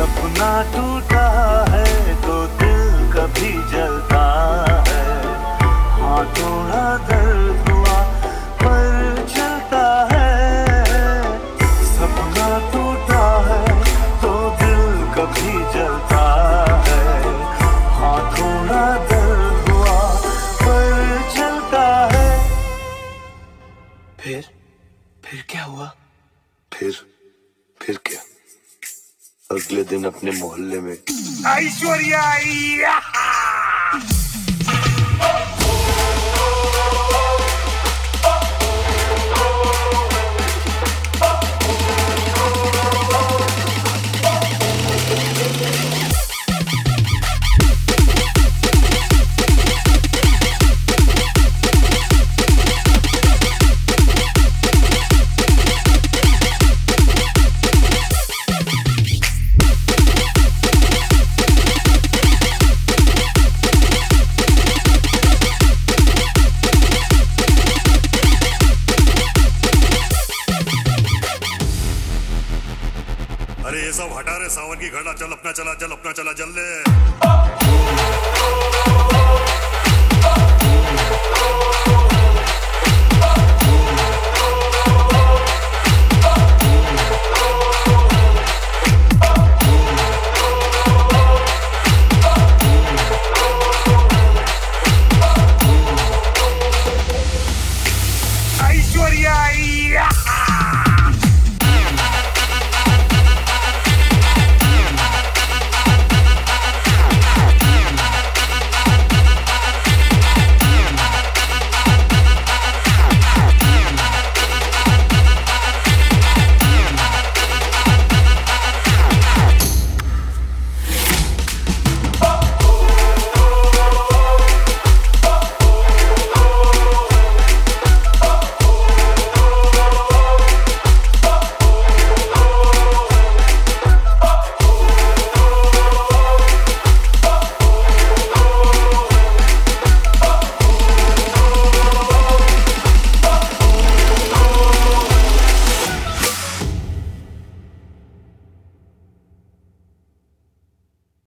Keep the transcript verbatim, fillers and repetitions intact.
सपना टूटा है तो दिल कभी जलता है। हाँ थोड़ा दर्द हुआ पर चलता है। सपना टूटा है तो दिल कभी जलता है। हाँ थोड़ा दर्द हुआ पर चलता है। फिर फिर क्या हुआ? फिर फिर क्या? अगले दिन अपने मोहल्ले में ऐश्वर्या अरे ये सब हटा रे सावन की घड़ा। चल अपना चला चल अपना चला जल ले।